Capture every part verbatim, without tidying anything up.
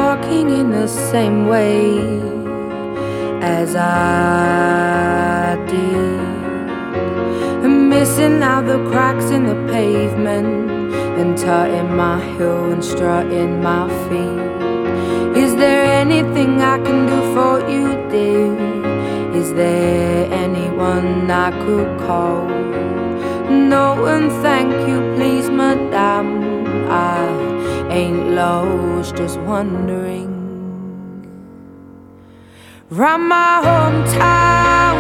walking in the same way as I did, and missing out the cracks in the pavement, and tutting my heel and strutting my feet. Is there anything I can do for you, dear? Is there anyone I could call? No, and thank you, please, madame. I ain't lost, just wondering. Round my hometown,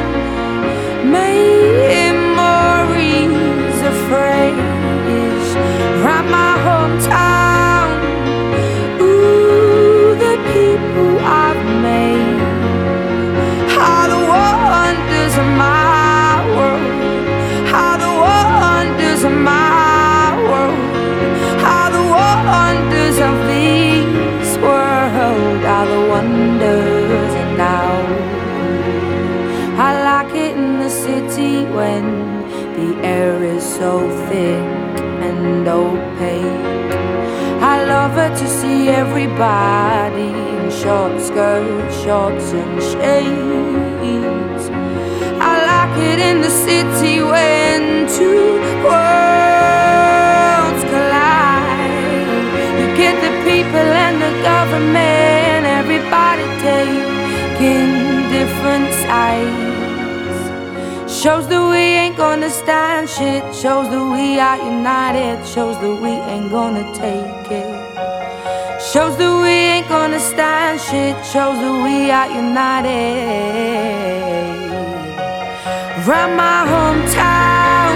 memories of phrase. Round my homtown, ooh, the people I've made are the wonders of my world. Are the wonders of my world. Are the wonders of this world. Are the wonders. And now I like it in the city when the air is so thick and opaque. I love it to see everybody in short skirts, shorts and shades. I like it in the city when two worlds collide. You get the people and the government, everybody taking different sides. Shows that we ain't gonna stand shit. Shows that we are united. Shows that we ain't gonna take it. Shows that we ain't gonna stand shit. Shows that we are united. Round my hometown,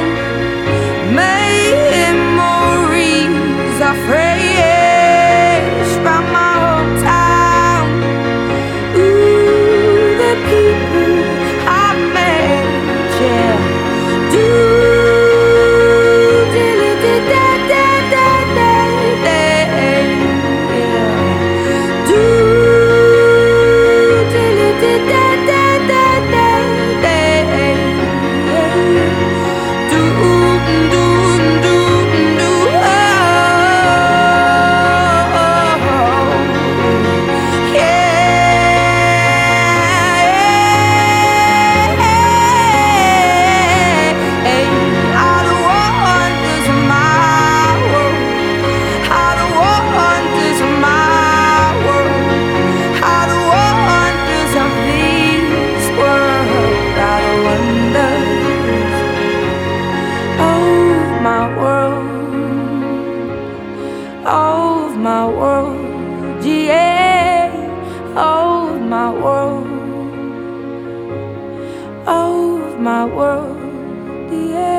memories are fresh. Round my hometown, ooh, the people I met, yeah. Do dilly da da da da da, yeah. Do dilly da da da da da. Of my world, yeah, of my world, of my world, yeah.